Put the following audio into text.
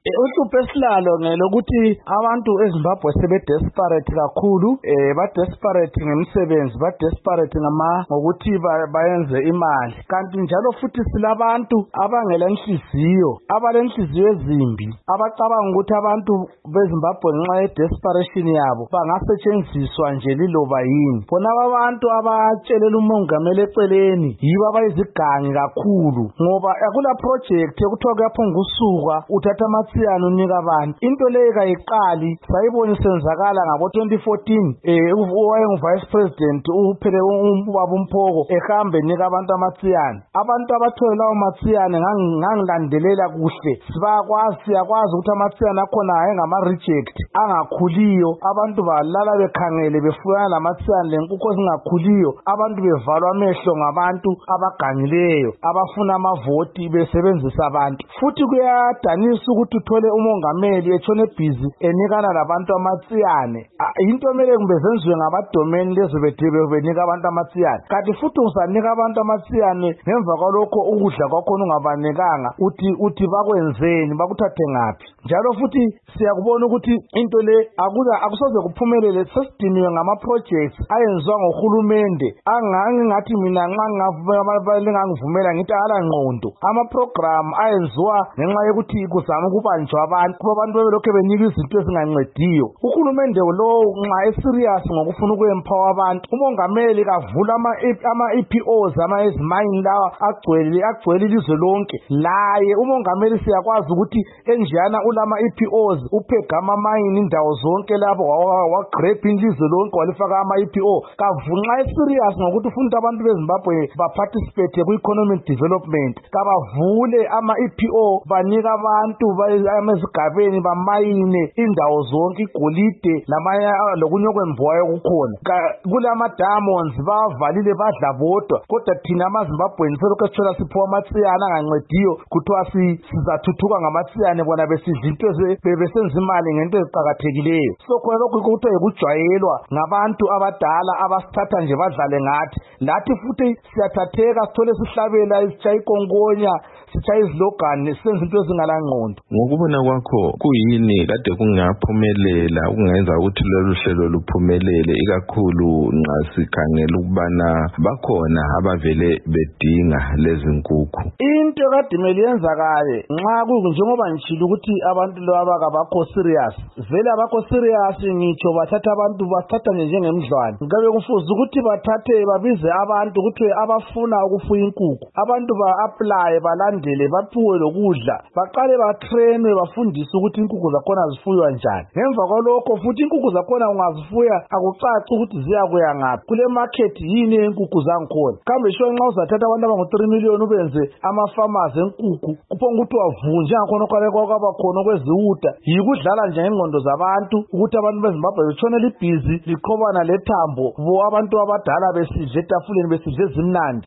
Uhlupho esilalo ngelokuthi abantu eZimbabwe sebe desperate kakhulu, ba desperate ngemisebenzi, ba desperate ngokuthi bayenze imali. Kanti njalo futhi silabantu abangela inhliziyo, abalenhliziyo ezimbi, abacabanga ukuthi abantu beZimbabwe ngenxa ye desperation yabo bangasetshenziswa nje liloba yini. Bona abantu abatshelela umongameli eceleni yibo abayizigangi kakhulu, ngoba akula project ekuthiwa kuyaphonga usuka uthatha amatsiyane unika abantu. Into leyo kayiqali, sayibona isenzakala ngabo 2014 owayengu vice president uphele ubaba uMphoko ehambe enika abantu amatsiyane. Abantu abathole lawo matsiyane ngangilandelela kuhle, siyakwazi ukuthi amatsiyane akhona ayengama reject angakhuliyo, abantu balala bekhangele befuyana lamatsiyane lenkukhu ezingakhuliyo, abantu bevalwa amehlo ngabantu abagangileyo abafuna amavoti besebenzisa abantu. Futhi kuyadanisa ukuthi uthole umongameli etshone busy enikana labantu amatsiyane. Into emele kumbe zenziwe ngabadomeni lezo benika abantu amatsiyane. Kanti futhi usanika abantu amatsiyane ngemva kwalokho ukudla kwakhona ungabanikanga, uthi bakwenzeni, bakuthathe ngaphi? Njalo futhi siyakubona ukuthi into le akusoze kuphumelele. Sesidiniwe ngama projects ayenziwa ngohulumende angangathi mina ngangivumela ngithi ala ngqondo. Ama program ayenziwa ngenxa yokuthi kuzama ukubanjwa abantu bebelokhu benika izinto ezingancediyo. Uhulumende lo nxa eserious ngokufuna ukuyempower abantu, umongameli kavula ama EPOs ezimine lawa agcwele ilizwe lonke. Laye umongameli siyakwazi ukuthi enjana ulama EPOs uphegama mine indawo zonke lapho wagrab ilizwe lonke walifaka ama EPO. Kavunxa eserious ngokuthi ufuna abantu beZimbabwe baparticipate ku economic development, kabavule ama EPO banika abantu ezigabeni bamayine indawo zonke, igolide lokunye okwemvoyo kukhona. Kulama diamonds bavalile badla bodwa, kodwa thina amaZimbabweni selokhu sithola siphiwa amatsiyane angancediyo, kuthiwa sizathuthuka ngamatsiyane bona besidla into besenza imali ngento eziqakathekileyo. So khona lokhu kuthiwa yikujwayelwa ngabantu abadala abasithatha nje badlale ngathi. Lathi futhi siyathatheka sithole sihlabela isitshayi konkonya, sitshayi izilogani, senza into ezingala ngqondo. Ngokubona kwakho kuyini kade kungaphumelela ukungenza ukuthi lolu hlelo luphumelele, ikakhulu nxa sikhangela ukubana bakhona abavele bedinga lezi nkukhu? Into kade kumele yenzakale nxa njengoba ngishilo ukuthi abantu laba kabakho serious, vele abakho serious, ngitsho bathatha abantu bathatha njengemidlwane. Ngabe kufuze ukuthi babize abantu ukuthi abafuna ukufuya inkukhu, abantu ba-apply, balandele, baphiwe lokudla, baqale batrainwe, bafundiswe ukuthi inkukhu zakhona zifuywa njani. Ngemva kwalokho futhi inkukhu zakhona ungazifuya akucaci ukuthi ziyakuya ngaphi, kule market yini yenkukhu zangikhona. Kambe sho nxa uzathatha abantu abangu 3 million ubenze ama-farmers enkukhu, kuphonga ukuthi wavunje ngakhona kwaba khona kweziwuta, yikudlala nje ngengqondo zabantu ukuthi abantu beZimbabwe betshone libhizi liqhobana lethambo, bo abantu abadala besidle etafuleni besidle ezimnandi.